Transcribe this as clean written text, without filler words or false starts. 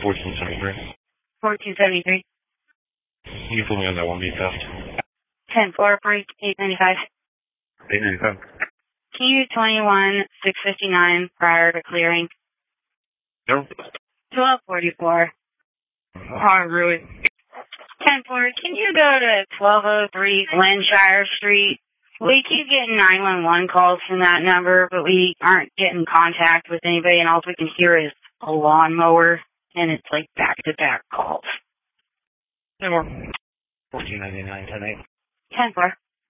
1473. 1473. You can put me on that 1B theft. 10-4, break 895. 895. Q 21-659 prior to clearing. No. 1244. Oh, really? 10-4, can you go to 1203 Glenshire Street? We keep getting 911 calls from that number, but we aren't getting contact with anybody, and all we can hear is a lawnmower, and it's like back-to-back calls. No more. 1499, 10-8. 10-4.